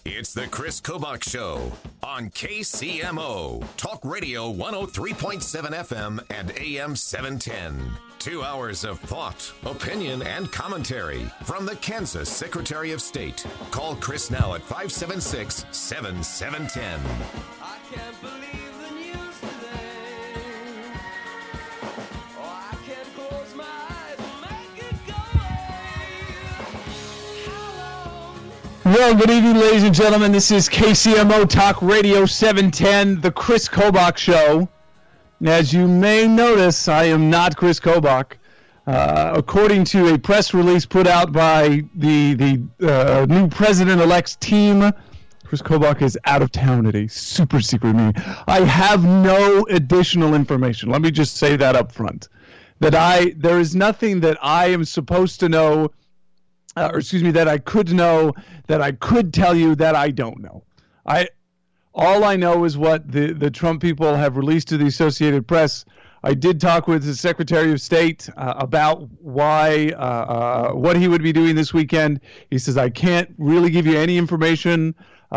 It's the Chris Kobach Show on KCMO, Talk Radio 103.7 FM and AM 710. 2 hours of thought, opinion, and commentary from the Kansas Secretary of State. Call Chris now at 576-7710. I can't believe the news today. Oh, I can't close my eyes and make it go away. How long? Well, good evening, ladies and gentlemen. This is KCMO Talk Radio 710, the Chris Kobach Show. As you may notice, I am not Chris Kobach. According to a press release put out by the new president-elect's team, Chris Kobach is out of town at a super secret meeting. I have no additional information. Let me just say that up front. There is nothing that I am supposed to know, that I could know, that I could tell you that I don't know. All I know is what the Trump people have released to the Associated Press. I did talk with the Secretary of State about what he would be doing this weekend. He says, I can't really give you any information.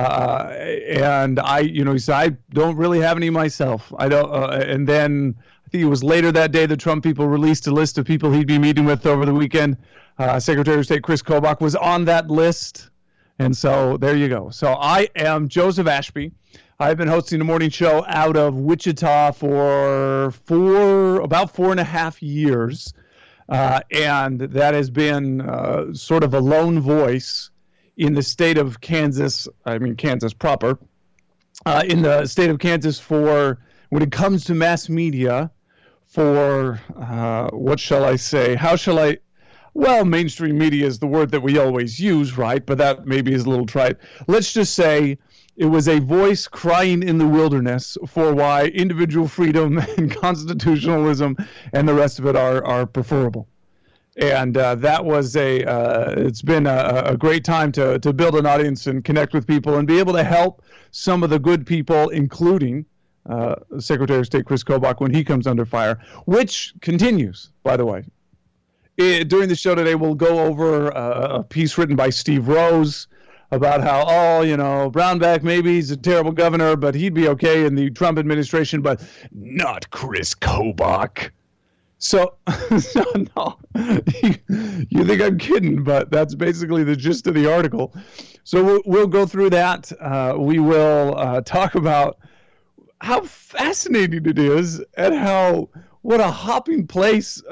And he said, I don't really have any myself. I don't. And then I think it was later that day, the Trump people released a list of people he'd be meeting with over the weekend. Secretary of State Chris Kobach was on that list. And so there you go. So I am Joseph Ashby. I've been hosting the morning show out of Wichita for about 4.5 years. And that has been sort of a lone voice in the state of Kansas, Kansas proper, in the state of Kansas for when it comes to mass media for, what shall I say? Well, mainstream media is the word that we always use, right? But that maybe is a little trite. Let's just say it was a voice crying in the wilderness for why individual freedom and constitutionalism and the rest of it are preferable. And that was it's been a great time to build an audience and connect with people and be able to help some of the good people, including Secretary of State Chris Kobach when he comes under fire, which continues, by the way. During the show today, we'll go over a piece written by Steve Rose about how, Brownback, maybe he's a terrible governor, but he'd be okay in the Trump administration, but not Chris Kobach. So, no, you think I'm kidding, but that's basically the gist of the article. So we'll go through that. We will talk about how fascinating it is and what a hopping place,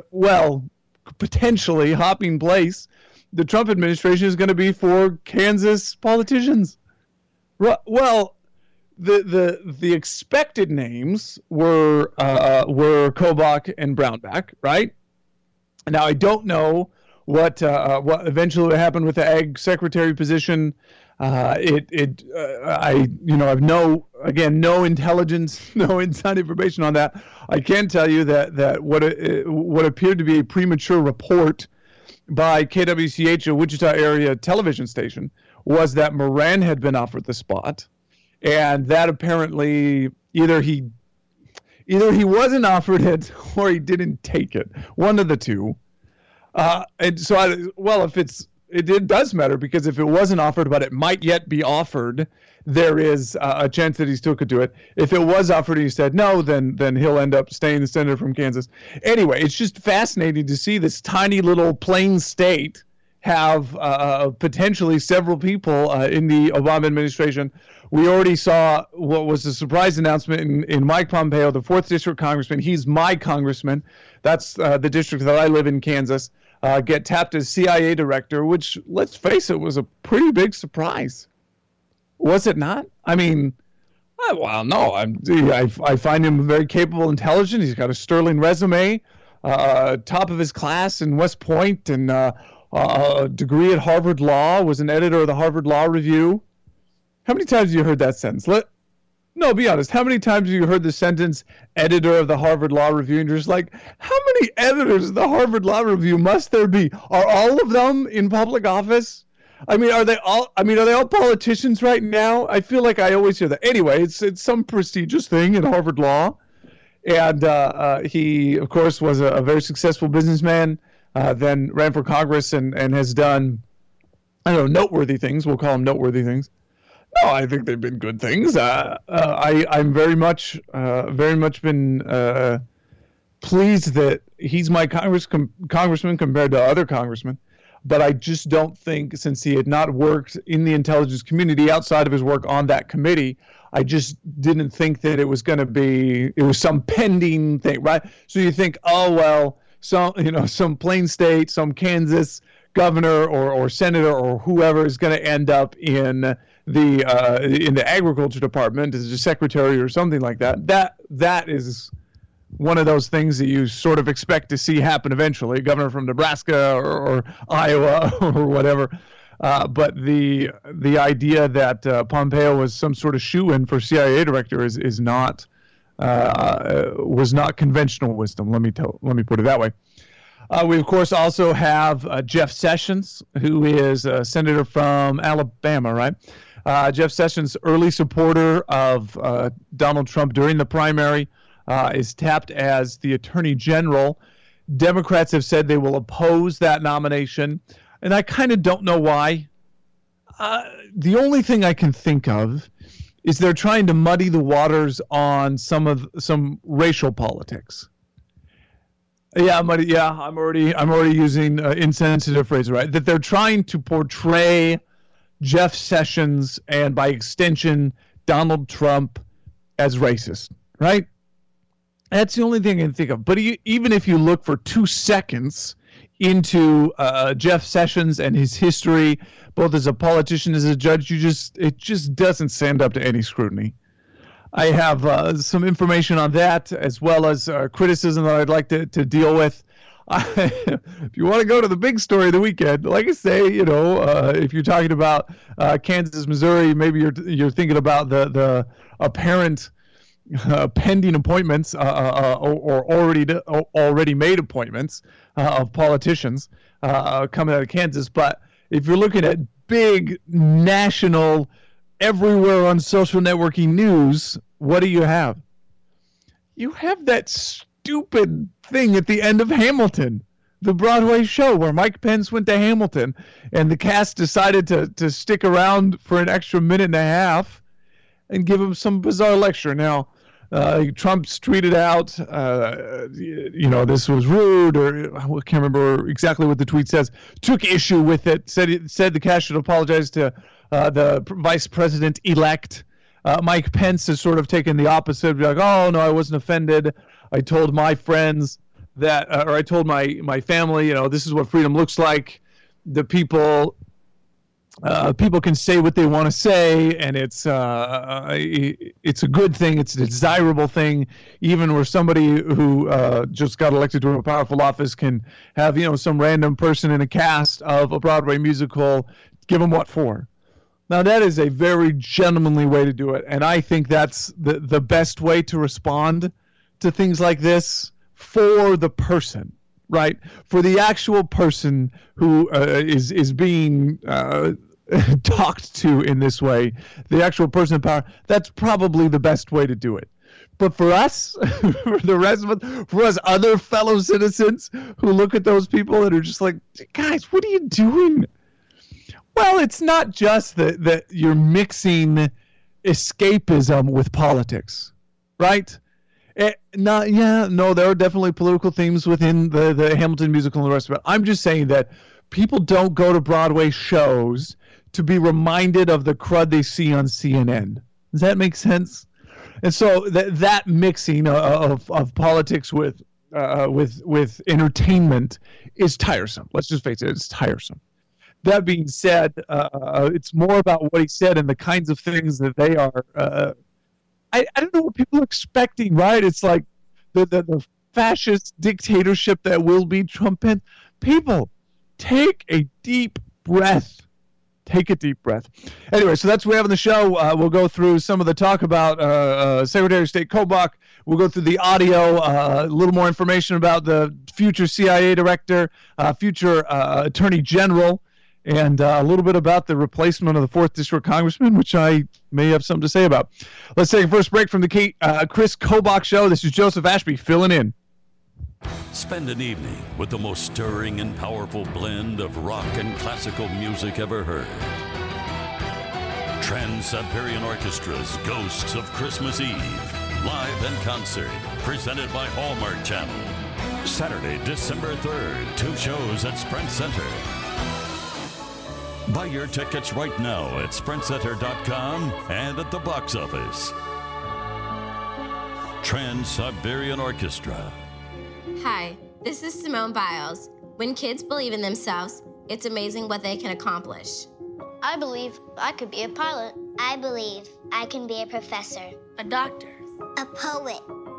potentially hopping place the Trump administration is going to be for Kansas politicians. Well, the expected names were Kobach and Brownback, right? Now I don't know what eventually will happen with the Ag Secretary position. I have no intelligence, no inside information on that. I can tell you that what appeared to be a premature report by KWCH, a Wichita area television station, was that Moran had been offered the spot, and that apparently either he wasn't offered it or he didn't take it, one of the two. And so, it does matter, because if it wasn't offered, but it might yet be offered, there is a chance that he still could do it. If it was offered and he said no, then he'll end up staying the senator from Kansas. Anyway, it's just fascinating to see this tiny little plain state have potentially several people in the Obama administration. We already saw what was a surprise announcement in Mike Pompeo, the 4th District Congressman. He's my congressman. That's the district that I live in, Kansas. Get tapped as CIA director, which, let's face it, was a pretty big surprise. Was it not? I mean, no. I find him very capable, intelligent. He's got a sterling resume, top of his class in West Point, and a degree at Harvard Law, was an editor of the Harvard Law Review. How many times have you heard that sentence? No, be honest. How many times have you heard the sentence, editor of the Harvard Law Review? And you're just like, how many editors of the Harvard Law Review must there be? Are all of them in public office? Are they all politicians right now? I feel like I always hear that. Anyway, it's some prestigious thing in Harvard Law. And he, of course, was a very successful businessman, then ran for Congress and has done, noteworthy things. We'll call them noteworthy things. No, I think they've been good things. I'm very much been pleased that he's my congressman compared to other congressmen. But I just don't think, since he had not worked in the intelligence community outside of his work on that committee, I just didn't think that it was some pending thing, right? So you think, oh, well, some Plain State, some Kansas governor or senator or whoever is going to end up in the agriculture department as a secretary or something like that. That is one of those things that you sort of expect to see happen eventually, governor from Nebraska or Iowa or whatever. But the idea that Pompeo was some sort of shoo-in for CIA director was not conventional wisdom. Let me put it that way. We of course also have Jeff Sessions, who is a senator from Alabama, right? Jeff Sessions, early supporter of Donald Trump during the primary. Is tapped as the Attorney General. Democrats have said they will oppose that nomination, and I kind of don't know why. The only thing I can think of is they're trying to muddy the waters on some racial politics. I'm already using insensitive phrases, right? That they're trying to portray Jeff Sessions and, by extension, Donald Trump as racist, right? That's the only thing I can think of. But even if you look for 2 seconds into Jeff Sessions and his history, both as a politician, as a judge, it just doesn't stand up to any scrutiny. I have some information on that, as well as criticism that I'd like to deal with. If you want to go to the big story of the weekend, like I say, if you're talking about Kansas, Missouri, maybe you're thinking about the apparent pending appointments or already made appointments of politicians coming out of Kansas. But if you're looking at big national, everywhere on social networking news, what do you have? You have that stupid thing at the end of Hamilton, the Broadway show where Mike Pence went to Hamilton and the cast decided to stick around for an extra minute and a half and give him some bizarre lecture. Now, Trump's tweeted out, this was rude, or I can't remember exactly what the tweet says, took issue with it, said the cast should apologize to the vice president-elect. Mike Pence has sort of taken the opposite, like, oh, no, I wasn't offended. I told my friends that, or I told my family, this is what freedom looks like. The people can say what they want to say, and it's a good thing. It's a desirable thing, even where somebody who just got elected to a powerful office can have some random person in a cast of a Broadway musical give them what for. Now that is a very gentlemanly way to do it, and I think that's the best way to respond to things like this for the person. Right, for the actual person who is being talked to in this way, the actual person in power, that's probably the best way to do it. But for us, for the rest of us, for us other fellow citizens who look at those people and are just like, guys, what are you doing? Well, it's not just that you're mixing escapism with politics, right? There are definitely political themes within the Hamilton musical and the rest of it. I'm just saying that people don't go to Broadway shows to be reminded of the crud they see on CNN. Does that make sense? And so that mixing of politics with entertainment is tiresome. Let's just face it, it's tiresome. That being said, it's more about what he said and the kinds of things that they are. I don't know what people are expecting, right? It's like the fascist dictatorship that will be Trump. People, take a deep breath. Take a deep breath. Anyway, so that's what we have on the show. We'll go through some of the talk about Secretary of State Kobach. We'll go through the audio, a little more information about the future CIA director, future Attorney General, and a little bit about the replacement of the 4th District Congressman, which I may have something to say about. Let's take a first break from the Chris Kobach Show. This is Joseph Ashby filling in. Spend an evening with the most stirring and powerful blend of rock and classical music ever heard. Trans-Siberian Orchestra's Ghosts of Christmas Eve. Live in concert. Presented by Hallmark Channel. Saturday, December 3rd. 2 shows at Sprint Center. Buy your tickets right now at SprintCenter.com and at the box office. Trans-Siberian Orchestra. Hi, this is Simone Biles. When kids believe in themselves, it's amazing what they can accomplish. I believe I could be a pilot. I believe I can be a professor. A doctor. A poet.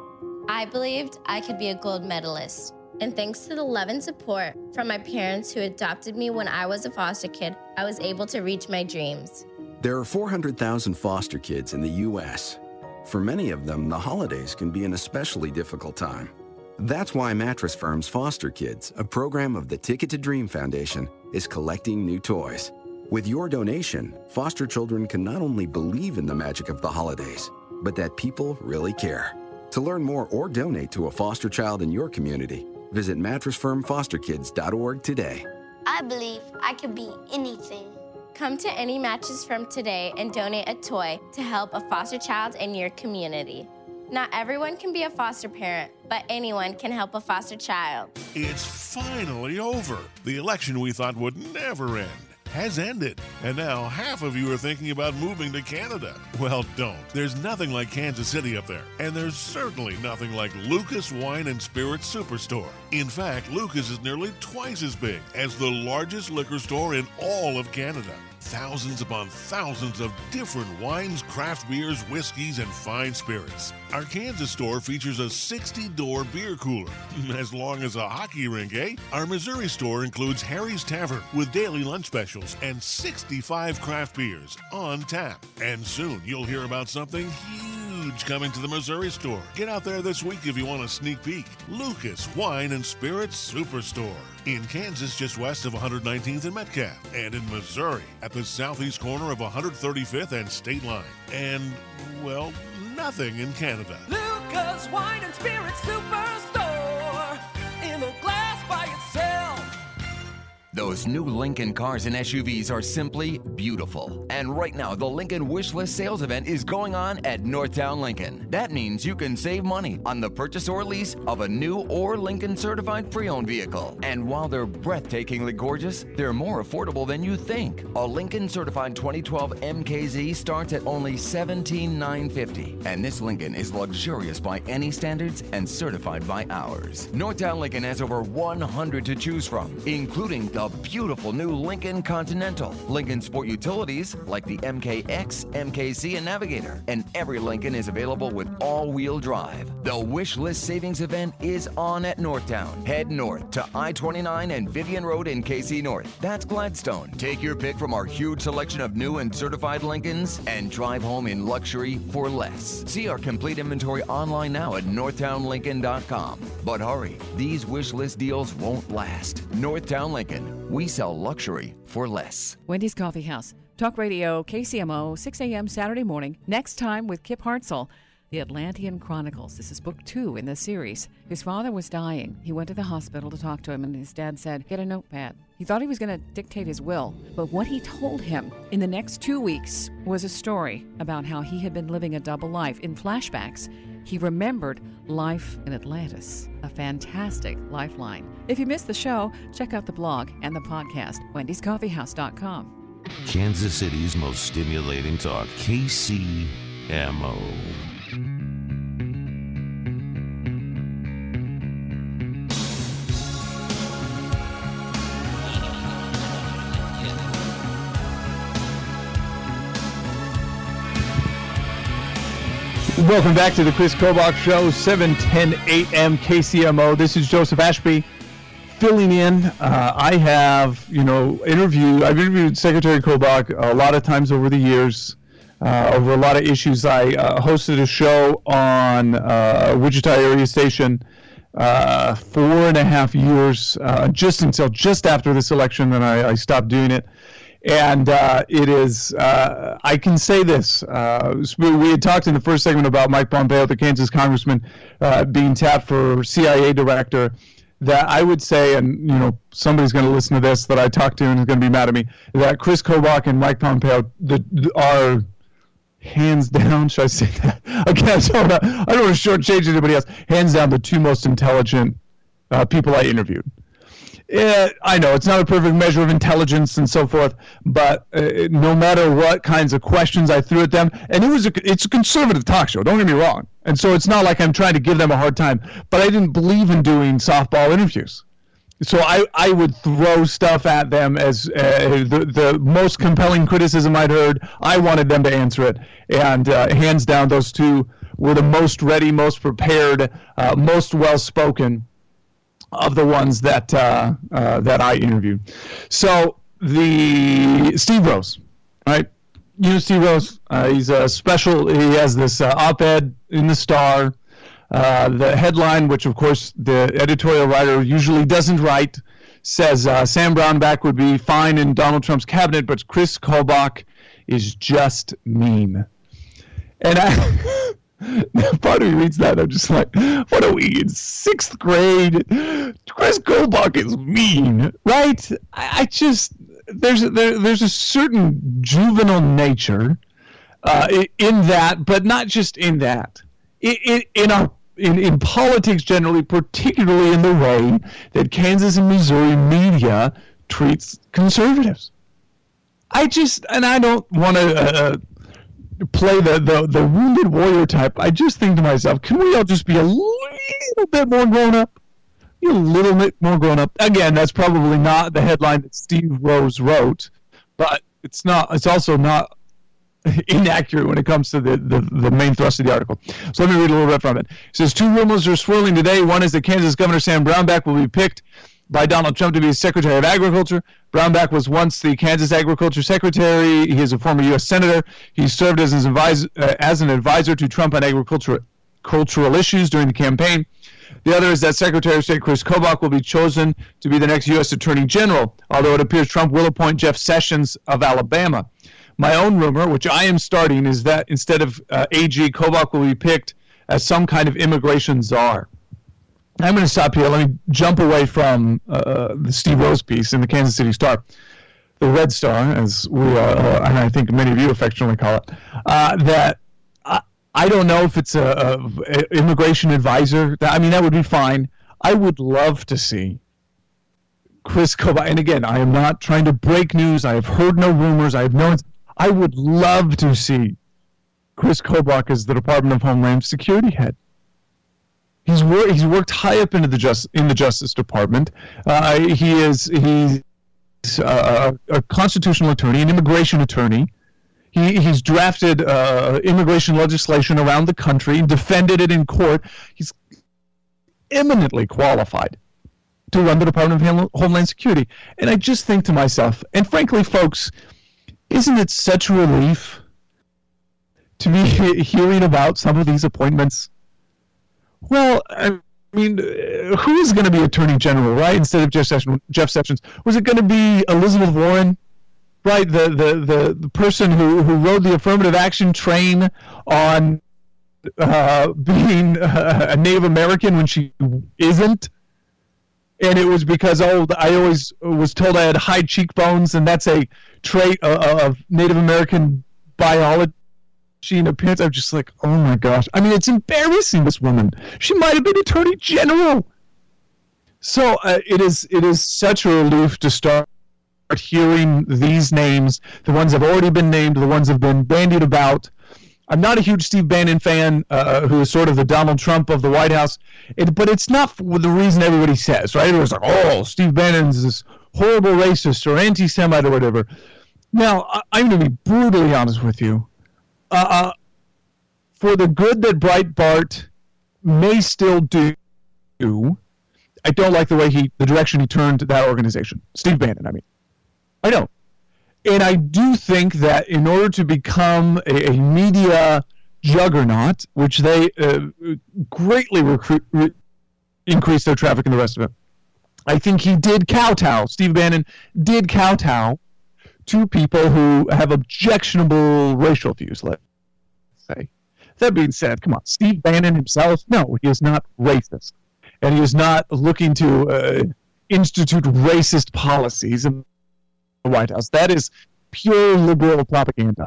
I believed I could be a gold medalist. And thanks to the love and support from my parents who adopted me when I was a foster kid, I was able to reach my dreams. There are 400,000 foster kids in the U.S. For many of them, the holidays can be an especially difficult time. That's why Mattress Firm's Foster Kids, a program of the Ticket to Dream Foundation, is collecting new toys. With your donation, foster children can not only believe in the magic of the holidays, but that people really care. To learn more or donate to a foster child in your community, visit mattressfirmfosterkids.org today. I believe I could be anything. Come to any Mattress Firm today and donate a toy to help a foster child in your community. Not everyone can be a foster parent, but anyone can help a foster child. It's finally over. The election we thought would never end has ended. And now half of you are thinking about moving to Canada. Well, don't. There's nothing like Kansas City up there. And there's certainly nothing like Lucas Wine and Spirits Superstore. In fact, Lucas is nearly twice as big as the largest liquor store in all of Canada. Thousands upon thousands of different wines, craft beers, whiskeys, and fine spirits. Our Kansas store features a 60-door beer cooler. As long as a hockey rink, eh? Our Missouri store includes Harry's Tavern with daily lunch specials and 65 craft beers on tap. And soon you'll hear about something huge coming to the Missouri store. Get out there this week if you want a sneak peek. Lucas Wine and Spirits Superstore. In Kansas, just west of 119th and Metcalf. And in Missouri, at the southeast corner of 135th and State Line. And, well, nothing in Canada. Lucas Wine and Spirits Superstore. In a glass by itself. Those new Lincoln cars and SUVs are simply beautiful. And right now, the Lincoln Wish List sales event is going on at Northtown Lincoln. That means you can save money on the purchase or lease of a new or Lincoln certified pre-owned vehicle. And while they're breathtakingly gorgeous, they're more affordable than you think. A Lincoln certified 2012 MKZ starts at only $17,950. And this Lincoln is luxurious by any standards and certified by ours. Northtown Lincoln has over 100 to choose from, including the beautiful new Lincoln Continental, Lincoln Sport Utilities like the MKX, MKC, and Navigator, and every Lincoln is available with all-wheel drive. The Wish List Savings Event is on at Northtown. Head north to I-29 and Vivian Road in KC North. That's Gladstone. Take your pick from our huge selection of new and certified Lincolns and drive home in luxury for less. See our complete inventory online now at northtownlincoln.com. But hurry, these Wish List deals won't last. Northtown Lincoln. We sell luxury for less. Wendy's Coffee House. Talk Radio, KCMO, 6 a.m. Saturday morning. Next time with Kip Hartzell. The Atlantean Chronicles. This is book 2 in the series. His father was dying. He went to the hospital to talk to him, and his dad said, get a notepad. He thought he was going to dictate his will, but what he told him in the next 2 weeks was a story about how he had been living a double life. In flashbacks, he remembered life in Atlantis, a fantastic lifeline. If you missed the show, check out the blog and the podcast, wendyscoffeehouse.com. Kansas City's most stimulating talk, KCMO. Welcome back to the Chris Kobach Show, 7:10 a.m. KCMO. This is Joseph Ashby filling in. I've interviewed Secretary Kobach a lot of times over the years, over a lot of issues. I hosted a show on Wichita area station 4.5 years, just after this election, then I stopped doing it. And it is, I can say this, we had talked in the first segment about Mike Pompeo, the Kansas congressman, being tapped for CIA director. that I would say, and somebody's going to listen to this that I talked to and is going to be mad at me, that Chris Kobach and Mike Pompeo are hands down. Should I say that? Again, I don't want to shortchange anybody else. Hands down, the two most intelligent people I interviewed. I know it's not a perfect measure of intelligence and so forth, but no matter what kinds of questions I threw at them, and it's a conservative talk show, don't get me wrong, and so it's not like I'm trying to give them a hard time, but I didn't believe in doing softball interviews. So I would throw stuff at them as the most compelling criticism I'd heard. I wanted them to answer it, and hands down, those two were the most ready, most prepared, most well-spoken of the ones that I interviewed. So the Steve Rose, right? Steve Rose. He's a special. He has this op-ed in the Star. The headline, which of course the editorial writer usually doesn't write, says Sam Brownback would be fine in Donald Trump's cabinet, but Chris Kobach is just mean. And part of me reads that, I'm just like, what are we, in 6th grade? Chris Kobach is mean, right? I just, there's a certain juvenile nature in that, but not just in that. In politics generally, particularly in the way that Kansas and Missouri media treats conservatives. I don't want to play the wounded warrior type. I just think to myself, can we all just be a little bit more grown up? A little bit more grown up. Again, that's probably not the headline that Steve Rose wrote, but it's also not inaccurate when it comes to the main thrust of the article. So let me read a little bit from it. It says, 2 rumors are swirling today. One is that Kansas Governor Sam Brownback will be picked by Donald Trump to be Secretary of Agriculture. Brownback was once the Kansas Agriculture Secretary. He is a former U.S. Senator. He served as an advisor to Trump on agricultural issues during the campaign. The other is that Secretary of State Chris Kobach will be chosen to be the next U.S. Attorney General, although it appears Trump will appoint Jeff Sessions of Alabama. My own rumor, which I am starting, is that instead of AG, Kobach will be picked as some kind of immigration czar. I'm going to stop here. Let me jump away from the Steve Rose piece in the Kansas City Star, the Red Star, as we and I think many of you affectionately call it, that I don't know if it's a immigration advisor. I mean, that would be fine. I would love to see Chris Kobach, and again, I am not trying to break news. I have heard no rumors. I would love to see Chris Kobach as the Department of Homeland Security head. He's worked high up into the Justice Department. He's a constitutional attorney, an immigration attorney. He's drafted immigration legislation around the country and defended it in court. He's eminently qualified to run the Department of Homeland Security. And I just think to myself, and frankly, folks, isn't it such a relief to be hearing about some of these appointments? Well, I mean, who is going to be Attorney General, right, instead of Jeff Sessions? Was it going to be Elizabeth Warren, right, the person who rode the affirmative action train on being a Native American when she isn't? And it was because, I always was told I had high cheekbones, and that's a trait of Native American biology and appearance. I'm just like, oh my gosh. I mean, it's embarrassing, this woman. She might have been Attorney General. So it is such a relief to start hearing these names, the ones that have already been named, the ones that have been bandied about. I'm not a huge Steve Bannon fan, who is sort of the Donald Trump of the White House, but it's not for the reason everybody says, right? Everyone's like, oh, Steve Bannon's this horrible racist or anti-Semite or whatever. Now, I'm going to be brutally honest with you. For the good that Breitbart may still do, I don't like the direction he turned that organization. Steve Bannon, I mean. I don't. And I do think that in order to become a media juggernaut, which they greatly increase their traffic and the rest of it, I think he did kowtow. Steve Bannon did kowtow to people who have objectionable racial views, let's say. That being said, come on, Steve Bannon himself, no, he is not racist. and he is not looking to institute racist policies in the White House. That is pure liberal propaganda.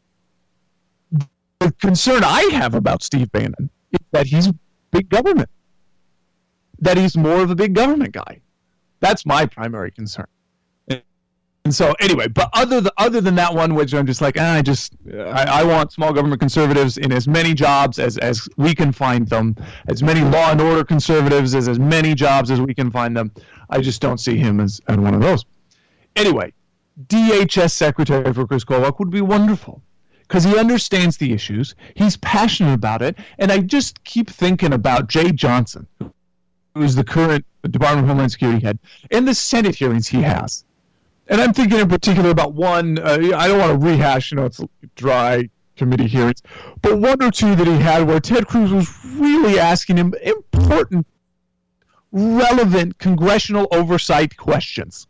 The concern I have about Steve Bannon is that he's big government, that he's more of a big government guy. That's my primary concern. And so anyway, but other than that one, which I'm just like, I want small government conservatives in as many jobs as we can find them, as many law and order conservatives as many jobs as we can find them. I just don't see him as one of those. Anyway, DHS Secretary for Chris Kobach would be wonderful because he understands the issues. He's passionate about it. And I just keep thinking about Jay Johnson, who is the current Department of Homeland Security head, and the Senate hearings he has. And I'm thinking in particular about one, I don't want to rehash, it's dry committee hearings, but one or two that he had where Ted Cruz was really asking him important, relevant congressional oversight questions.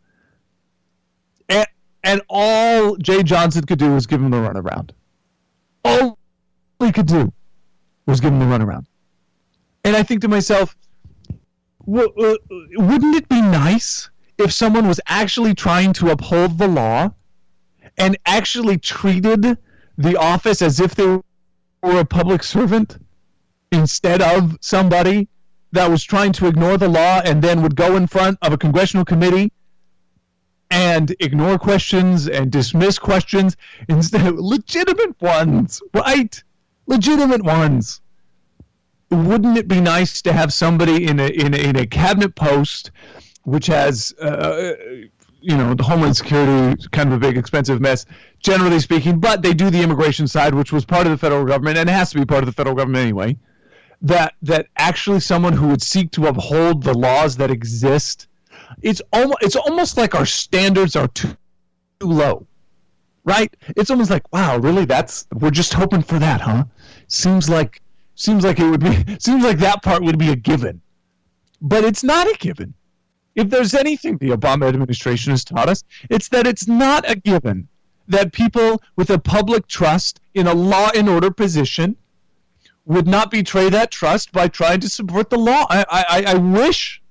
And all Jay Johnson could do was give him the runaround. All he could do was give him the runaround. And I think to myself, wouldn't it be nice if someone was actually trying to uphold the law and actually treated the office as if they were a public servant instead of somebody that was trying to ignore the law and then would go in front of a congressional committee and ignore questions and dismiss questions instead of legitimate ones, right? Legitimate ones. Wouldn't it be nice to have somebody in a cabinet post which has, the Homeland Security is kind of a big, expensive mess, generally speaking, but they do the immigration side, which was part of the federal government, and it has to be part of the federal government anyway, that actually someone who would seek to uphold the laws that exist, it's almost like our standards are too low, right? It's almost like, wow, really, we're just hoping for that, huh? Seems like that part would be a given, but it's not a given. If there's anything the Obama administration has taught us, it's that it's not a given that people with a public trust in a law and order position would not betray that trust by trying to subvert the law. I wish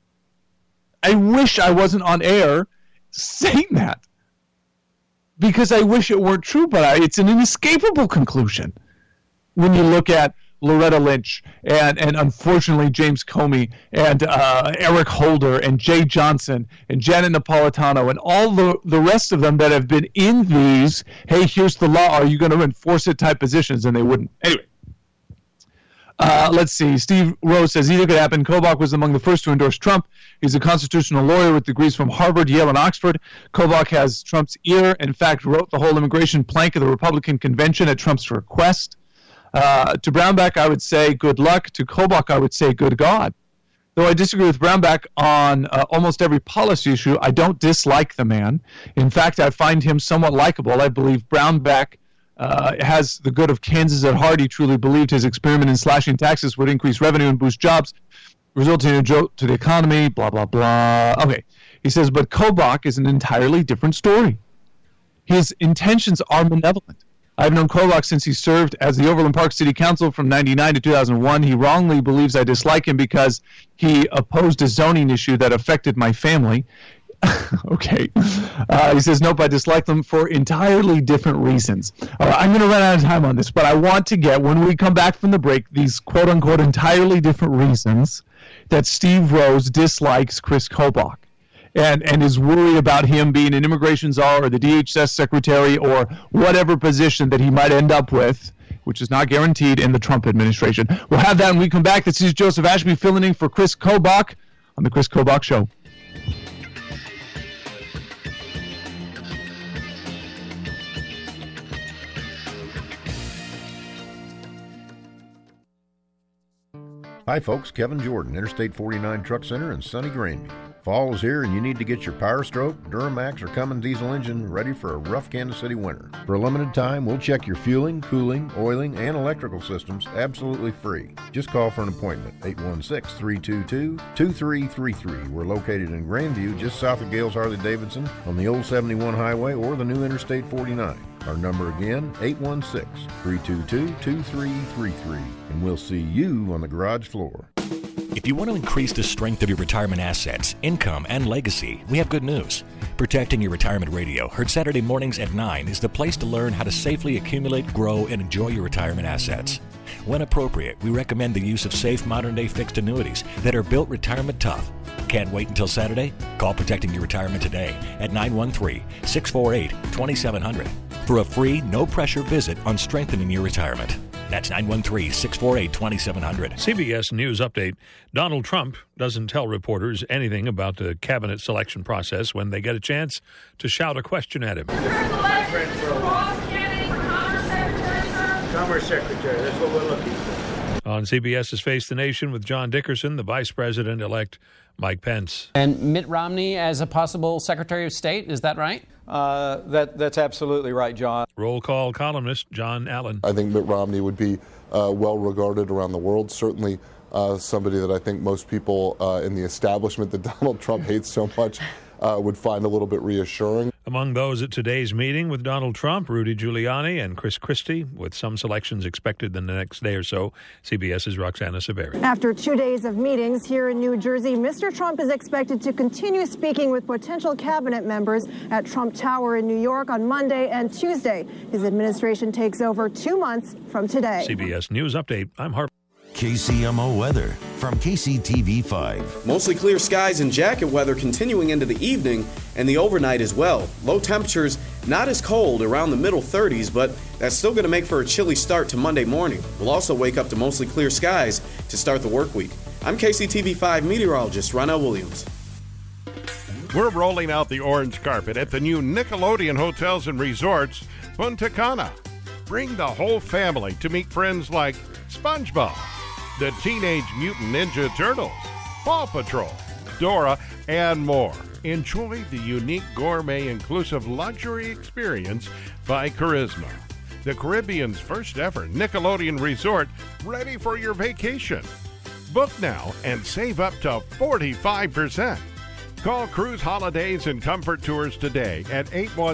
I wasn't on air saying that, because I wish it weren't true, but it's an inescapable conclusion when you look at Loretta Lynch and unfortunately James Comey and Eric Holder and Jay Johnson and Janet Napolitano and all the rest of them that have been in these, hey, here's the law, are you going to enforce it type positions, and they wouldn't. Anyway, let's see. Steve Rose says either could happen. Kobach was among the first to endorse Trump. He's a constitutional lawyer with degrees from Harvard, Yale, and Oxford. Kobach has Trump's ear. In fact, wrote the whole immigration plank of the Republican convention at Trump's request. To Brownback, I would say good luck. To Kobach, I would say good God. Though I disagree with Brownback on almost every policy issue, I don't dislike the man. In fact, I find him somewhat likable. I believe Brownback has the good of Kansas at heart. He truly believed his experiment in slashing taxes would increase revenue and boost jobs, resulting in a jolt to the economy, blah, blah, blah. Okay. He says, but Kobach is an entirely different story. His intentions are malevolent. I've known Kobach since he served as the Overland Park City Council from 1999 to 2001. He wrongly believes I dislike him because he opposed a zoning issue that affected my family. Okay. He says, nope, I dislike them for entirely different reasons. I'm going to run out of time on this, but I want to get, when we come back from the break, these quote-unquote entirely different reasons that Steve Rose dislikes Chris Kobach and is worried about him being an immigration czar or the DHS secretary or whatever position that he might end up with, which is not guaranteed in the Trump administration. We'll have that when we come back. This is Joseph Ashby filling in for Chris Kobach on The Chris Kobach Show. Hi folks, Kevin Jordan, Interstate 49 Truck Center in sunny Grandview. Fall is here and you need to get your Power Stroke, Duramax, or Cummins diesel engine ready for a rough Kansas City winter. For a limited time, we'll check your fueling, cooling, oiling, and electrical systems absolutely free. Just call for an appointment, 816-322-2333. We're located in Grandview, just south of Gales Harley-Davidson, on the old 71 highway or the new Interstate 49. Our number again, 816-322-2333. And we'll see you on the garage floor. If you want to increase the strength of your retirement assets, income, and legacy, we have good news. Protecting Your Retirement Radio, heard Saturday mornings at 9, is the place to learn how to safely accumulate, grow, and enjoy your retirement assets. When appropriate, we recommend the use of safe modern-day fixed annuities that are built retirement tough. Can't wait until Saturday? Call Protecting Your Retirement today at 913-648-2700 for a free, no-pressure visit on strengthening your retirement. That's 913-648-2700. CBS News Update. Donald Trump doesn't tell reporters anything about the cabinet selection process when they get a chance to shout a question at him. Commerce Secretary, that's what we're looking for. On CBS's Face the Nation with John Dickerson, the Vice President-elect Mike Pence. And Mitt Romney as a possible Secretary of State, is that right? That's absolutely right, John. Roll call columnist John Allen. I think Mitt Romney would be well regarded around the world. Certainly somebody that I think most people in the establishment that Donald Trump hates so much would find a little bit reassuring. Among those at today's meeting with Donald Trump, Rudy Giuliani and Chris Christie, with some selections expected in the next day or so. CBS's Roxana Saberi. After 2 days of meetings here in New Jersey, Mr. Trump is expected to continue speaking with potential cabinet members at Trump Tower in New York on Monday and Tuesday. His administration takes over 2 months from today. CBS News Update. I'm Harp. KCMO weather from KCTV5. Mostly clear skies and jacket weather continuing into the evening and the overnight as well. Low temperatures not as cold, around the middle 30s, but that's still going to make for a chilly start to Monday morning. We'll also wake up to mostly clear skies to start the work week. I'm KCTV5 meteorologist Ronell Williams. We're rolling out the orange carpet at the new Nickelodeon Hotels and Resorts, Punta Cana. Bring the whole family to meet friends like SpongeBob, the Teenage Mutant Ninja Turtles, Paw Patrol, Dora, and more. Enjoy the unique gourmet inclusive luxury experience by Charisma, the Caribbean's first ever Nickelodeon resort, ready for your vacation. Book now and save up to 45%. Call Cruise Holidays and Comfort Tours today at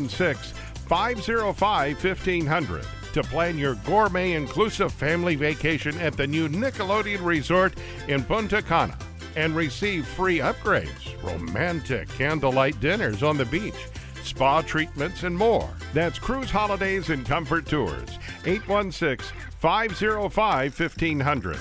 816-505-1500. to plan your gourmet inclusive family vacation at the new Nickelodeon Resort in Punta Cana and receive free upgrades, romantic candlelight dinners on the beach, spa treatments, and more. That's Cruise Holidays and Comfort Tours, 816-505-1500.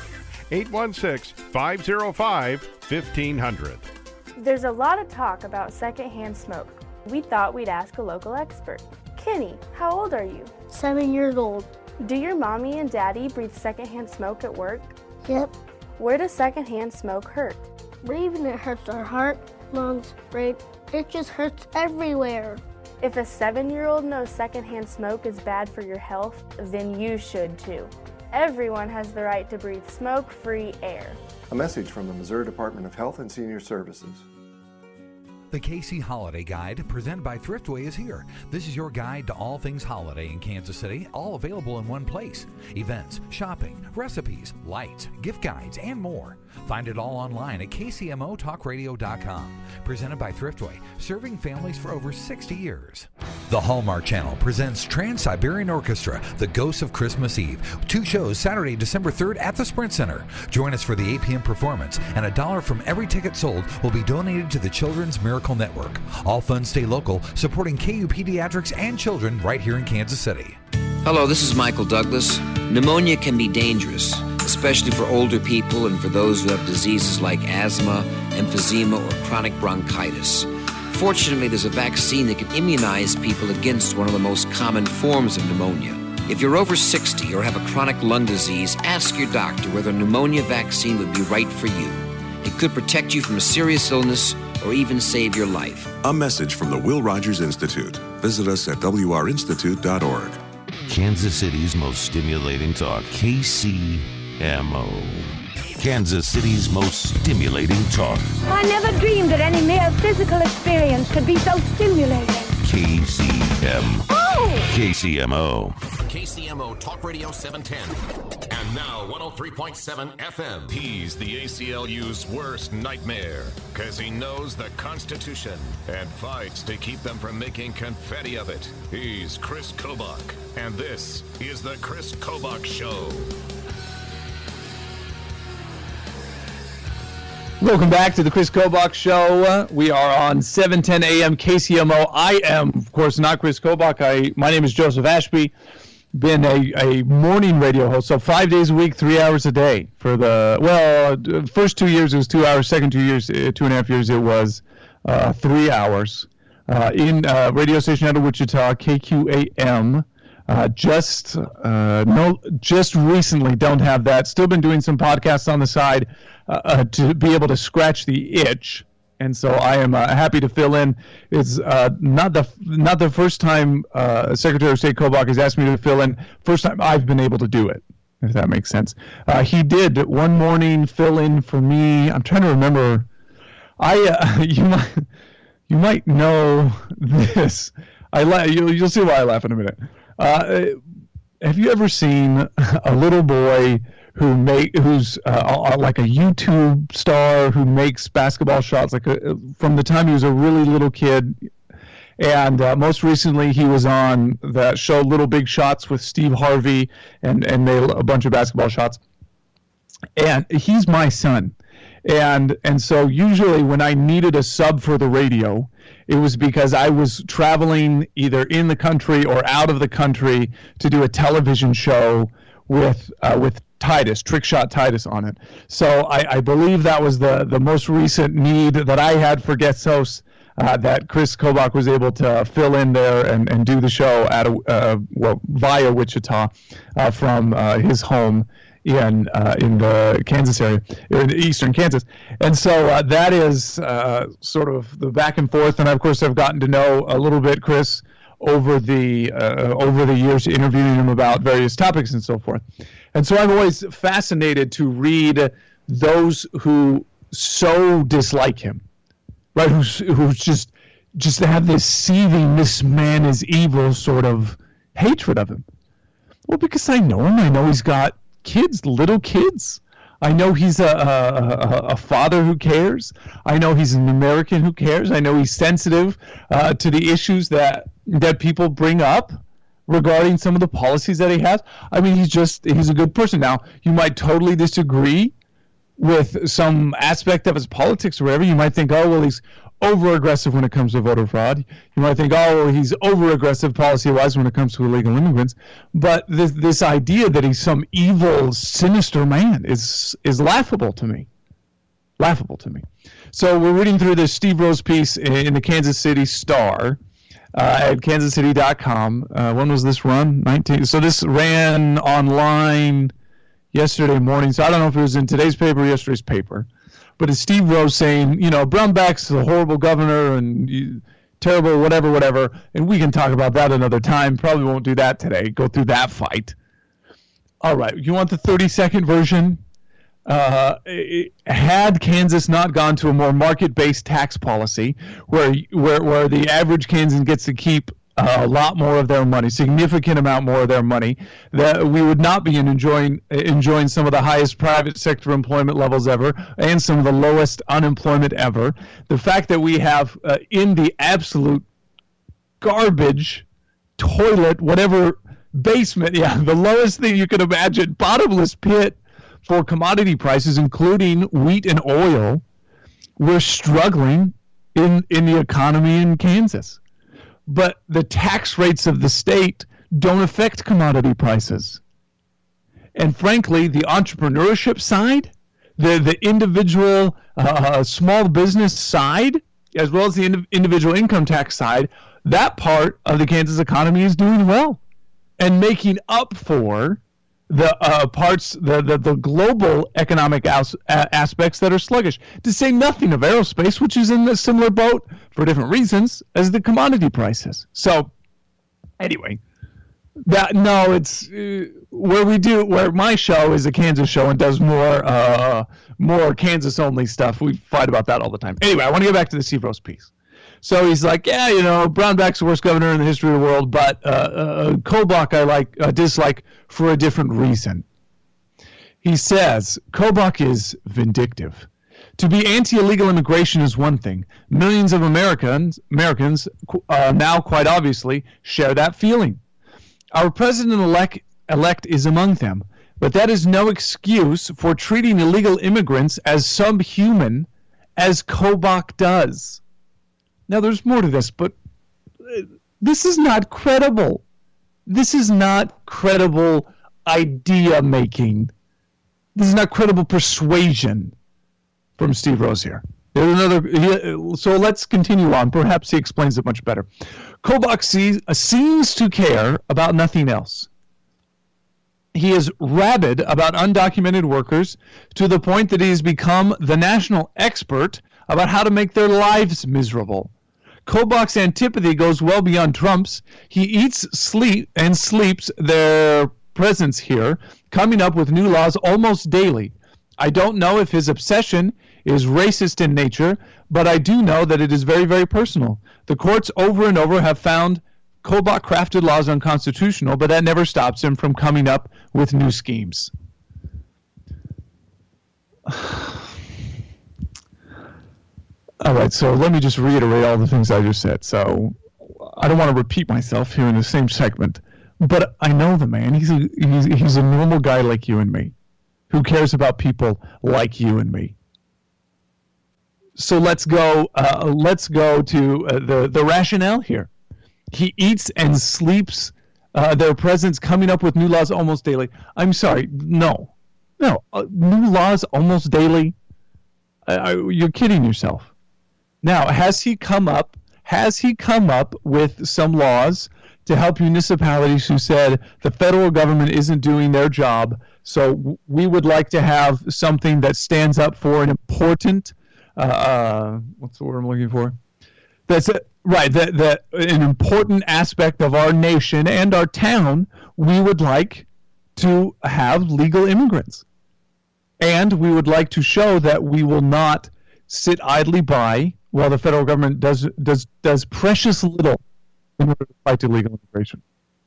816-505-1500. There's a lot of talk about secondhand smoke. We thought we'd ask a local expert. Kenny, how old are you? 7 years old. Do your mommy and daddy breathe secondhand smoke at work? Yep. Where does secondhand smoke hurt? Breathing it hurts our heart, lungs, brain. It just hurts everywhere. If a 7-year-old knows secondhand smoke is bad for your health, then you should too. Everyone has the right to breathe smoke-free air. A message from the Missouri Department of Health and Senior Services. The KC Holiday Guide, presented by Thriftway, is here. This is your guide to all things holiday in Kansas City, all available in one place. Events, shopping, recipes, lights, gift guides, and more. Find it all online at kcmotalkradio.com. Presented by Thriftway, serving families for over 60 years. The Hallmark Channel presents Trans-Siberian Orchestra, The Ghosts of Christmas Eve. 2 shows Saturday, December 3rd at the Sprint Center. Join us for the 8 p.m. performance, and $1 from every ticket sold will be donated to the Children's Miracle Network. All funds stay local, supporting KU Pediatrics and children right here in Kansas City. Hello, this is Michael Douglas. Pneumonia can be dangerous, especially for older people and for those who have diseases like asthma, emphysema, or chronic bronchitis. Fortunately, there's a vaccine that can immunize people against one of the most common forms of pneumonia. If you're over 60 or have a chronic lung disease, ask your doctor whether a pneumonia vaccine would be right for you. It could protect you from a serious illness or even save your life. A message from the Will Rogers Institute. Visit us at wrinstitute.org. Kansas City's most stimulating talk, KCMO. Kansas City's most stimulating talk. I never dreamed that any mere physical experience could be so stimulating. KCM. Oh! KCMO. KCMO Talk Radio 710. And now 103.7 FM. He's the ACLU's worst nightmare because he knows the Constitution and fights to keep them from making confetti of it. He's Chris Kobach, and this is the Chris Kobach Show. Welcome back to the Chris Kobach Show. We are on 710 AM KCMO. I am, of course, not Chris Kobach. My name is Joseph Ashby. Been a morning radio host, so 5 days a week, 3 hours a day. For the first 2 years it was 2 hours. Second 2 years, 2.5 years, it was 3 hours. In radio station out of Wichita, KQAM. Just recently don't have that. Still been doing some podcasts on the side to be able to scratch the itch, and so I am happy to fill in. It's not the first time Secretary of State Kobach has asked me to fill in. First time I've been able to do it, if that makes sense. He did one morning fill in for me. I'm trying to remember. You might know this. You'll see why I laugh in a minute. Have you ever seen a little boy who's like a YouTube star who makes basketball shots from the time he was a really little kid? And most recently, he was on that show Little Big Shots with Steve Harvey and made a bunch of basketball shots. And he's my son. And so usually when I needed a sub for the radio, it was because I was traveling either in the country or out of the country to do a television show with Titus, Trickshot Titus on it. So I believe that was the most recent need that I had for guest hosts, that Chris Kobach was able to fill in there and do the show via Wichita from his home in the Kansas area, or in eastern Kansas. And so that is sort of the back and forth. And of course, I've gotten to know a little bit Chris over the years, interviewing him about various topics and so forth. And so I'm always fascinated to read those who so dislike him, right? Who just have this seething, this man is evil sort of hatred of him. Well, because I know him. I know he's got little kids. I know he's a father who cares. I know he's an American who cares. I know he's sensitive to the issues that people bring up regarding some of the policies that he has. I mean, he's a good person. Now, you might totally disagree with some aspect of his politics or whatever. You might think, oh, well, he's over-aggressive when it comes to voter fraud. You might think, oh, well, he's over-aggressive policy-wise when it comes to illegal immigrants. But this idea that he's some evil, sinister man is laughable to me. Laughable to me. So we're reading through this Steve Rose piece in the Kansas City Star at kansascity.com. When was this run? 19. So this ran online yesterday morning. So I don't know if it was in today's paper or yesterday's paper. But it's Steve Rose saying, Brownback's a horrible governor and terrible, whatever. And we can talk about that another time. Probably won't do that today. Go through that fight. All right. You want the 30-second version? Had Kansas not gone to a more market-based tax policy where the average Kansan gets to keep a lot more of their money, significant amount more of their money, that we would not be enjoying some of the highest private sector employment levels ever and some of the lowest unemployment ever. The fact that we have in the absolute garbage toilet, whatever basement, the lowest thing you could imagine, bottomless pit for commodity prices, including wheat and oil, we're struggling in the economy in Kansas. But the tax rates of the state don't affect commodity prices. And frankly, the entrepreneurship side, the individual small business side, as well as the individual income tax side, that part of the Kansas economy is doing well and making up for the parts, the global economic aspects that are sluggish, to say nothing of aerospace, which is in a similar boat for different reasons as the commodity prices. So anyway, it's where my show is a Kansas show and does more Kansas only stuff. We fight about that all the time. Anyway, I want to get back to the Steve Rose piece. So he's like, Brownback's the worst governor in the history of the world, but Kobach I dislike for a different reason. He says, Kobach is vindictive. To be anti-illegal immigration is one thing. Millions of Americans now quite obviously share that feeling. Our president-elect is among them. But that is no excuse for treating illegal immigrants as subhuman as Kobach does. Now, there's more to this, but this is not credible. This is not credible idea making. This is not credible persuasion from Steve Rosier. There's another. So let's continue on. Perhaps he explains it much better. Kobach seems to care about nothing else. He is rabid about undocumented workers to the point that he has become the national expert about how to make their lives miserable. Kobach's antipathy goes well beyond Trump's. He eats, sleeps their presence here, coming up with new laws almost daily. I don't know if his obsession is racist in nature, but I do know that it is very, very personal. The courts over and over have found Kobach crafted laws unconstitutional, but that never stops him from coming up with new schemes. All right, so let me just reiterate all the things I just said. So I don't want to repeat myself here in the same segment, but I know the man. He's a normal guy like you and me, who cares about people like you and me. So let's go to the rationale here. He eats and sleeps their presence, coming up with new laws almost daily. I'm sorry, no, new laws almost daily. You're kidding yourself. Now, has he come up with some laws to help municipalities who said the federal government isn't doing their job, so we would like to have something that stands up for an important, what's the word I'm looking for? That's it. Right, that an important aspect of our nation and our town, we would like to have legal immigrants. And we would like to show that we will not sit idly by while the federal government does precious little in order to fight illegal immigration.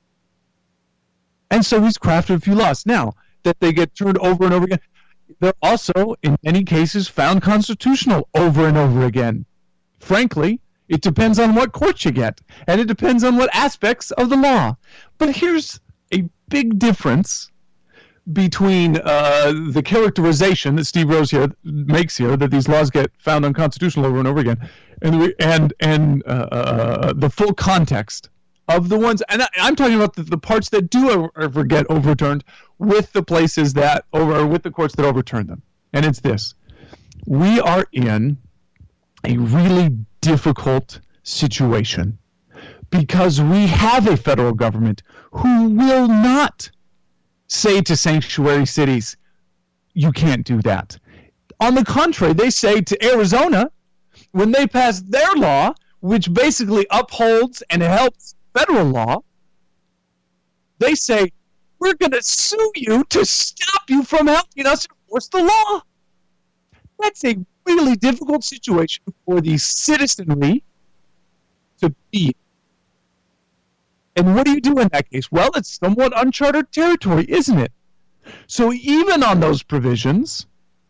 And so he's crafted a few laws. Now, that they get turned over and over again, they're also, in many cases, found constitutional over and over again. Frankly, it depends on what court you get, and it depends on what aspects of the law. But here's a big difference between the characterization that Steve Rosier makes here, that these laws get found unconstitutional over and over again, and the full context of the ones, and I'm talking about the parts that do ever get overturned with the places that with the courts that overturn them. And it's this: we are in a really difficult situation because we have a federal government who will not say to sanctuary cities, you can't do that. On the contrary, they say to Arizona, when they pass their law, which basically upholds and helps federal law, they say, we're going to sue you to stop you from helping us enforce the law. That's a really difficult situation for the citizenry to be in. And what do you do in that case? Well, it's somewhat uncharted territory, isn't it? So even on those provisions,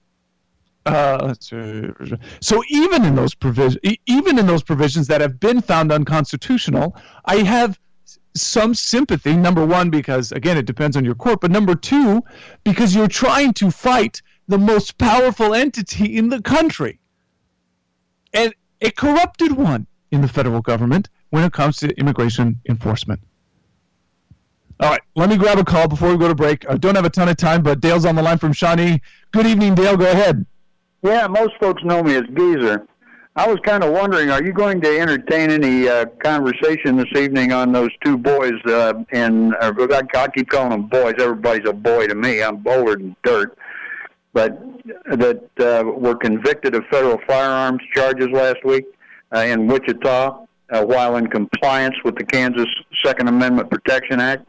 even in those provisions that have been found unconstitutional, I have some sympathy. Number one, because again, it depends on your court, but number two, because you're trying to fight the most powerful entity in the country, and a corrupted one in the federal government when it comes to immigration enforcement. All right, let me grab a call before we go to break. I don't have a ton of time, but Dale's on the line from Shawnee. Good evening, Dale. Go ahead. Yeah, most folks know me as Geezer. I was kind of wondering, are you going to entertain any conversation this evening on those two boys? I keep calling them boys. Everybody's a boy to me. I'm older than dirt. But that were convicted of federal firearms charges last week in Wichita while in compliance with the Kansas Second Amendment Protection Act.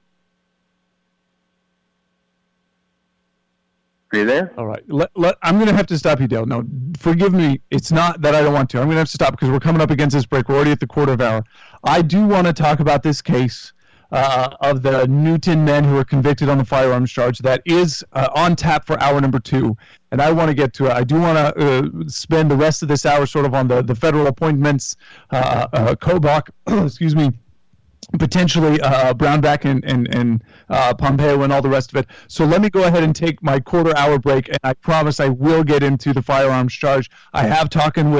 Are you there? All right. I'm going to have to stop you, Dale. No, forgive me. It's not that I don't want to. I'm going to have to stop because we're coming up against this break. We're already at the quarter of hour. I do want to talk about this case of the Newton men who were convicted on the firearms charge that is on tap for hour number 2. And I want to get to it. I do want to spend the rest of this hour sort of on the federal appointments, Kobach, excuse me, potentially Brownback and Pompeo and all the rest of it. So let me go ahead and take my quarter-hour break, and I promise I will get into the firearms charge. I have talked to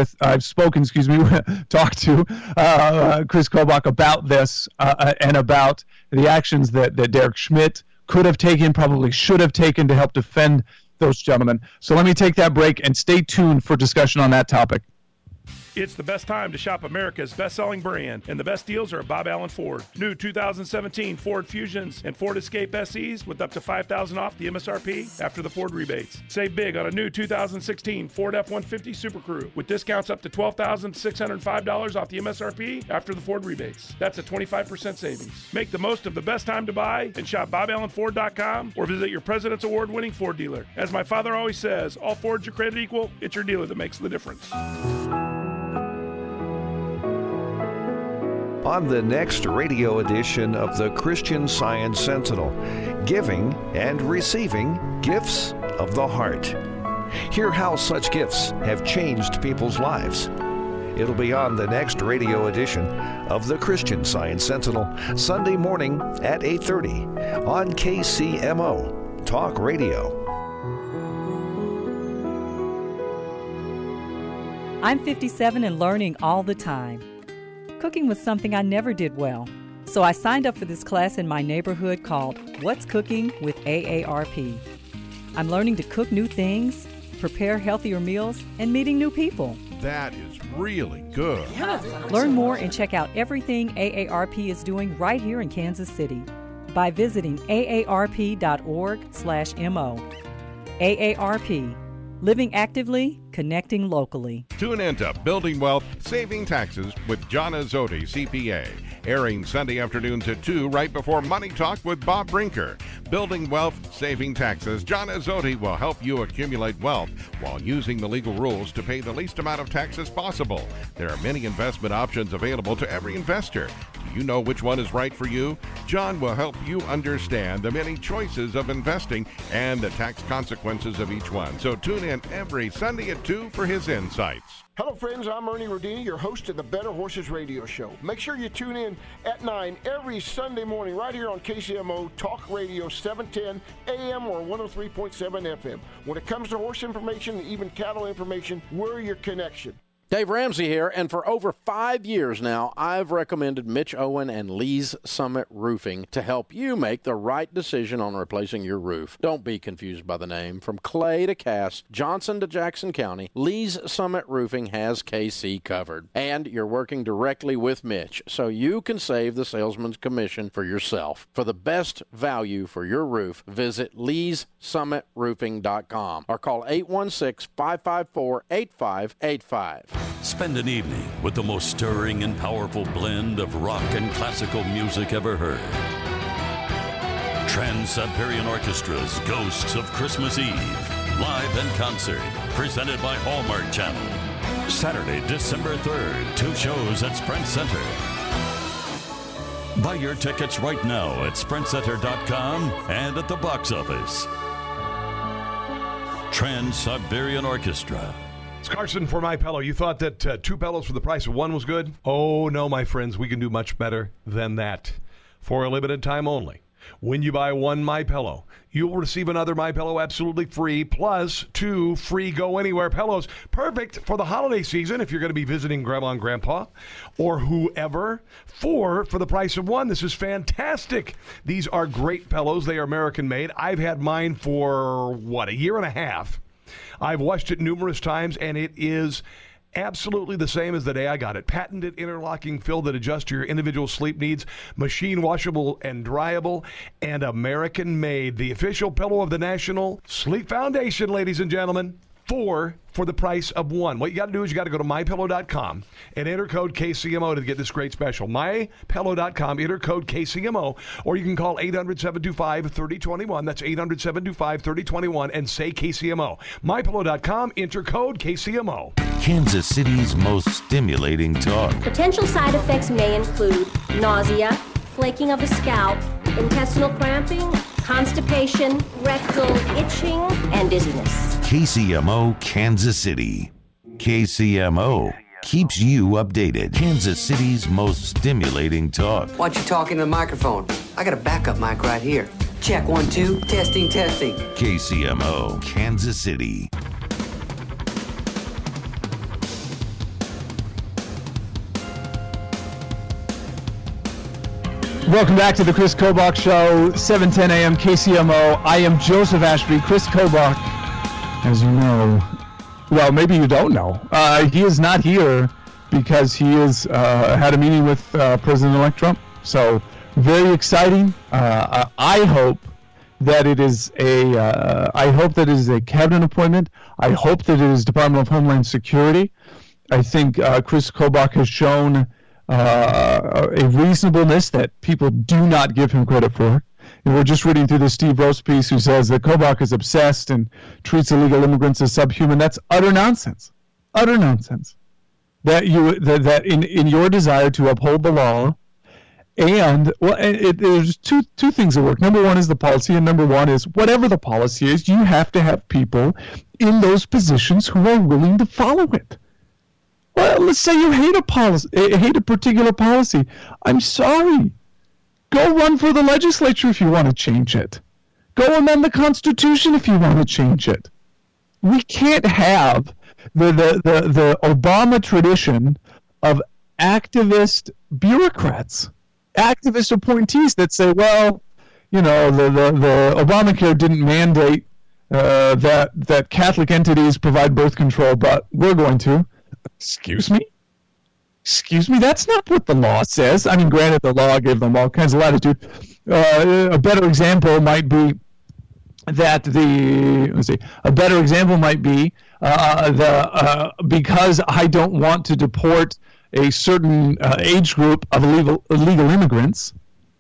Chris Kobach about this and about the actions that Derek Schmidt could have taken, probably should have taken to help defend those gentlemen. So let me take that break and stay tuned for discussion on that topic. It's the best time to shop America's best-selling brand, and the best deals are at Bob Allen Ford. New 2017 Ford Fusions and Ford Escape SEs with up to $5,000 off the MSRP after the Ford rebates. Save big on a new 2016 Ford F-150 Super Crew with discounts up to $12,605 off the MSRP after the Ford rebates. That's a 25% savings. Make the most of the best time to buy and shop BobAllenFord.com or visit your President's Award-winning Ford dealer. As my father always says, all Fords are created equal. It's your dealer that makes the difference. On the next radio edition of the Christian Science Sentinel, giving and receiving gifts of the heart. Hear how such gifts have changed people's lives. It'll be on the next radio edition of the Christian Science Sentinel, Sunday morning at 8:30 on KCMO Talk Radio. I'm 57 and learning all the time. Cooking was something I never did well, so I signed up for this class in my neighborhood called What's Cooking with AARP. I'm learning to cook new things, prepare healthier meals, and meeting new people. That is really good. Learn more and check out everything AARP is doing right here in Kansas City by visiting aarp.org/mo. AARP. Living actively, connecting locally. Tune into Building Wealth, Saving Taxes with John Azzotti, CPA. Airing Sunday afternoons at 2 right before Money Talk with Bob Brinker. Building Wealth, Saving Taxes. John Azzotti will help you accumulate wealth while using the legal rules to pay the least amount of taxes possible. There are many investment options available to every investor. Do you know which one is right for you? John will help you understand the many choices of investing and the tax consequences of each one. So tune in every Sunday at 2 for his insights. Hello, friends. I'm Ernie Rodini, your host of the Better Horses Radio Show. Make sure you tune in at 9 every Sunday morning right here on KCMO Talk Radio 710 AM or 103.7 FM. When it comes to horse information and even cattle information, we're your connection. Dave Ramsey here, and for over 5 years now, I've recommended Mitch Owen and Lee's Summit Roofing to help you make the right decision on replacing your roof. Don't be confused by the name. From Clay to Cass, Johnson to Jackson County, Lee's Summit Roofing has KC covered. And you're working directly with Mitch, so you can save the salesman's commission for yourself. For the best value for your roof, visit leesummitroofing.com or call 816-554-8585. Spend an evening with the most stirring and powerful blend of rock and classical music ever heard. Trans-Siberian Orchestra's Ghosts of Christmas Eve, live in concert, presented by Hallmark Channel. Saturday, December 3rd, 2 shows at Sprint Center. Buy your tickets right now at SprintCenter.com and at the box office. Trans-Siberian Orchestra. It's Carson for My Pillow. You thought that 2 pillows for the price of 1 was good? Oh, no, my friends. We can do much better than that. For a limited time only. When you buy 1 My Pillow, you'll receive another My Pillow absolutely free, plus 2 free Go Anywhere pillows. Perfect for the holiday season if you're going to be visiting Grandma and Grandpa or whoever. 4 for the price of 1. This is fantastic. These are great pillows. They are American made. I've had mine for, a year and a half. I've washed it numerous times, and it is absolutely the same as the day I got it. Patented interlocking fill that adjusts to your individual sleep needs, machine washable and dryable, and American made. The official pillow of the National Sleep Foundation, ladies and gentlemen. 4 for the price of 1. What you got to do is you got to go to mypillow.com and enter code KCMO to get this great special. Mypillow.com, enter code KCMO, or you can call 800-725-3021. That's 800-725-3021 and say KCMO. Mypillow.com, enter code KCMO. Kansas City's most stimulating talk. Potential side effects may include nausea, flaking of the scalp, intestinal cramping, constipation, rectal itching, and dizziness. KCMO, Kansas City. KCMO, keeps you updated. Kansas City's most stimulating talk. Why don't you talk into the microphone? I got a backup mic right here. Check 1, 2, testing. KCMO, Kansas City. Welcome back to the Chris Kobach Show, 7:10 a.m. KCMO. I am Joseph Ashby. Chris Kobach, as you know, well, maybe you don't know, he is not here because he has had a meeting with President-elect Trump. So, very exciting. I hope that it is a cabinet appointment. I hope that it is Department of Homeland Security. I think Chris Kobach has shown a reasonableness that people do not give him credit for. And we're just reading through the Steve Rose piece who says that Kobach is obsessed and treats illegal immigrants as subhuman. That's utter nonsense. Utter nonsense. That in your desire to uphold the law, and there's two things that work. Number one is the policy, and number one is whatever the policy is, you have to have people in those positions who are willing to follow it. Well, let's say you hate a particular policy. I'm sorry. Go run for the legislature if you want to change it. Go amend the Constitution if you want to change it. We can't have the Obama tradition of activist bureaucrats, activist appointees that say, well, you know, the Obamacare didn't mandate that Catholic entities provide birth control, but we're going to. Excuse me? That's not what the law says. I mean, granted, the law gave them all kinds of latitude. A better example might be that because I don't want to deport a certain age group of illegal immigrants,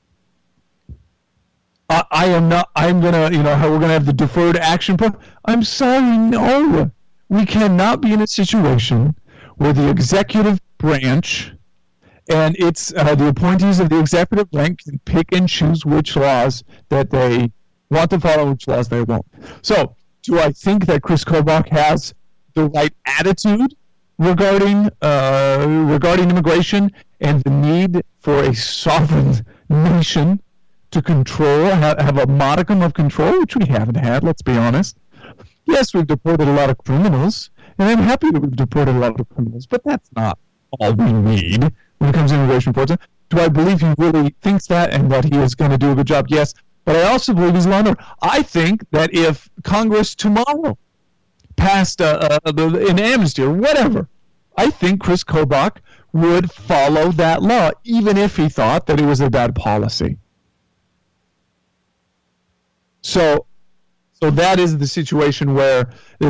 we're going to have the deferred action program. I'm sorry, no. We cannot be in a situation where the executive branch and it's the appointees of the executive branch can pick and choose which laws that they want to follow, which laws they won't. So, do I think that Chris Kobach has the right attitude regarding immigration and the need for a sovereign nation to control, have a modicum of control, which we haven't had, let's be honest? Yes, we've deported a lot of criminals, and I'm happy that we've deported a lot of criminals, but that's not all we need when it comes to immigration enforcement. Do I believe he really thinks that and that he is going to do a good job? Yes, but I also believe he's lying. I think that if Congress tomorrow passed an amnesty or whatever, I think Chris Kobach would follow that law, even if he thought that it was a bad policy. So that is a situation where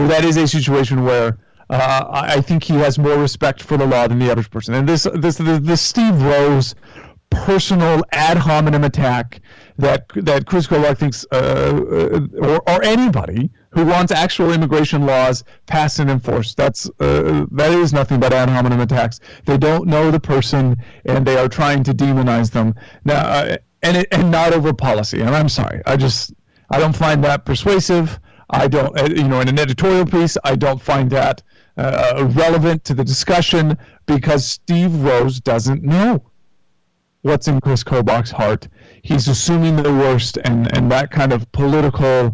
I think he has more respect for the law than the average person. And this Steve Rose personal ad hominem attack that Chris Kobach thinks, or anybody who wants actual immigration laws passed and enforced, that is nothing but ad hominem attacks. They don't know the person, and they are trying to demonize them now, and not over policy. And I'm sorry, I don't find that persuasive. I don't, in an editorial piece, I don't find that relevant to the discussion because Steve Rose doesn't know what's in Chris Kobach's heart. He's assuming the worst, and that kind of political,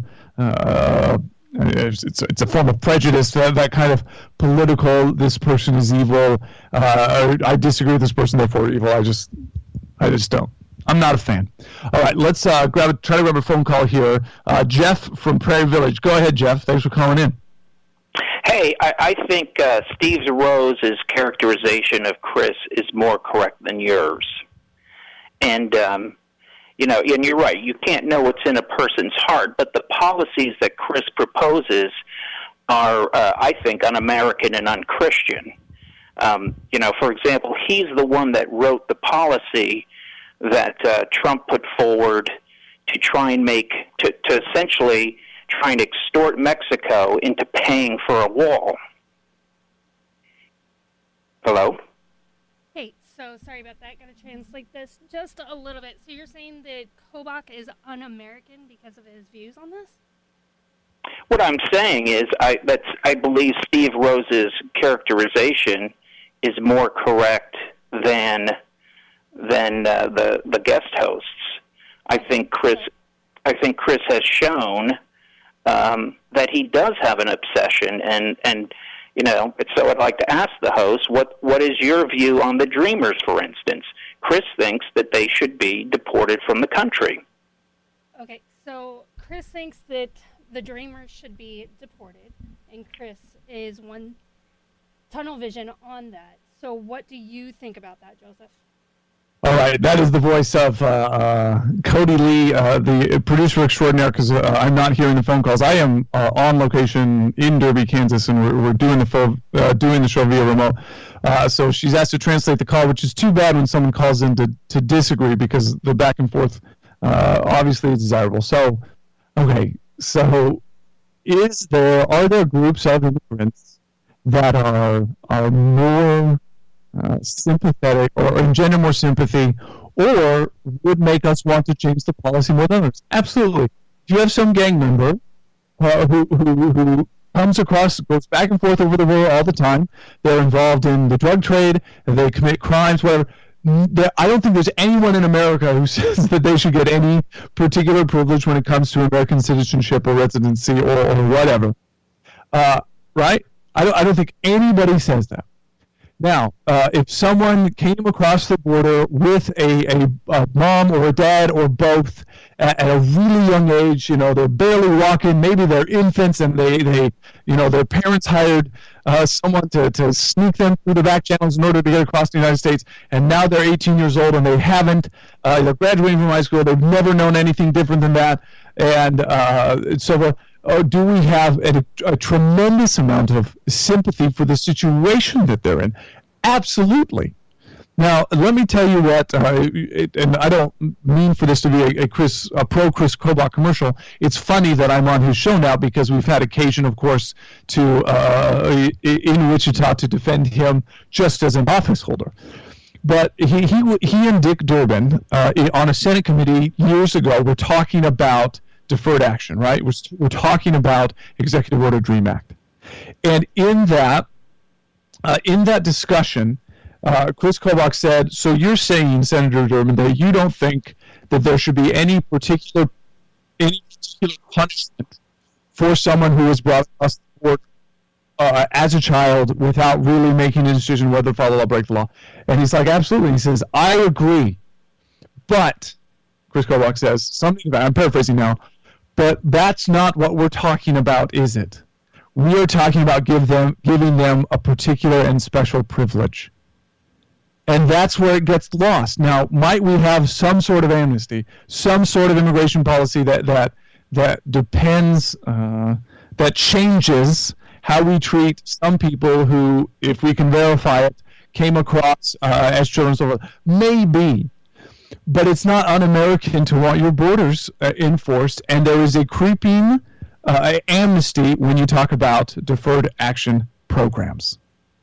it's a form of prejudice, that kind of political, this person is evil, I disagree with this person, therefore evil. I just don't. I'm not a fan. All right, let's try to grab a phone call here. Jeff from Prairie Village. Go ahead, Jeff. Thanks for calling in. Hey, I think Steve Rose's characterization of Chris is more correct than yours. And, and you're right. You can't know what's in a person's heart, but the policies that Chris proposes are, I think, un-American and un-Christian. For example, he's the one that wrote the policy that Trump put forward to try and to essentially try and extort Mexico into paying for a wall. Hello? Hey, so sorry about that. Got to translate this just a little bit. So you're saying that Kobach is un-American because of his views on this? What I'm saying is I believe Steve Rose's characterization is more correct than the guest hosts. I think Chris has shown that he does have an obsession, and so I'd like to ask the host, what is your view on the Dreamers, for instance? Chris thinks that they should be deported from the country. Okay, so Chris thinks that the Dreamers should be deported, and Chris is one tunnel vision on that. So what do you think about that, Joseph? All right, that is the voice of Cody Lee, the producer extraordinaire, because I'm not hearing the phone calls. I am on location in Derby, Kansas, and we're doing the show via remote. So she's asked to translate the call, which is too bad when someone calls in to disagree, because the back and forth obviously is desirable. So, okay, so are there groups of immigrants that are more sympathetic or engender more sympathy, or would make us want to change the policy more than others? Absolutely. If you have some gang member who comes across, goes back and forth over the border all the time, they're involved in the drug trade, they commit crimes, whatever, I don't think there's anyone in America who says that they should get any particular privilege when it comes to American citizenship or residency or whatever. Right? I don't think anybody says that. Now, if someone came across the border with a mom or a dad or both at a really young age, they're barely walking, maybe they're infants, and they their parents hired someone to sneak them through the back channels in order to get across the United States, and now they're 18 years old and they haven't, they're graduating from high school, they've never known anything different than that, and do we have a tremendous amount of sympathy for the situation that they're in? Absolutely. Now, let me tell you what, and I don't mean for this to be a pro-Chris Kobach commercial. It's funny that I'm on his show now because we've had occasion, of course, in Wichita to defend him just as an office holder. But he and Dick Durbin on a Senate committee years ago were talking about deferred action, right? We're talking about Executive Order DREAM Act. And in that discussion, Chris Kobach said, so you're saying, Senator Durbin, that you don't think that there should be any particular punishment for someone who was brought across the board as a child without really making a decision whether to follow law or break the law? And he's like, absolutely. He says, I agree. But, Chris Kobach says, something about, I'm paraphrasing now, but that's not what we're talking about, is it? We are talking about giving them a particular and special privilege. And that's where it gets lost. Now, might we have some sort of amnesty, some sort of immigration policy that depends, that changes how we treat some people who, if we can verify it, came across as children and so forth? Maybe. But it's not un-American to want your borders enforced, and there is a creeping amnesty when you talk about deferred action programs.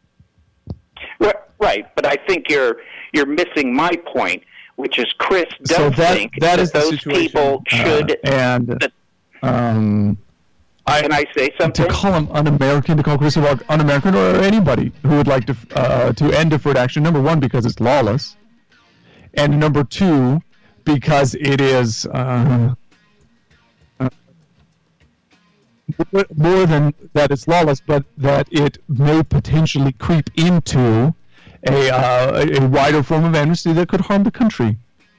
Right, but I think you're missing my point, which is Chris does think that those people should. Can I say something? To call him un-American, to call Chris un-American, or anybody who would like to end deferred action, number one, because it's lawless, and number two, because it is more than that it's lawless, but that it may potentially creep into a wider form of amnesty that could harm the country.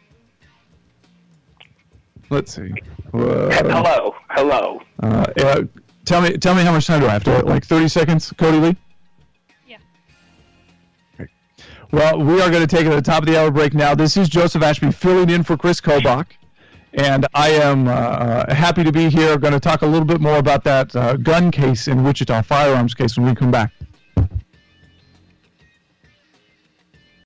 Let's see. Hello. Tell me how much time do I have? Like 30 seconds, Cody Lee? Yeah. Okay. Well, we are going to take it at the top of the hour break now. This is Joseph Ashby filling in for Chris Kobach. And I am happy to be here. I'm going to talk a little bit more about that gun case in Wichita, firearms case, when we come back.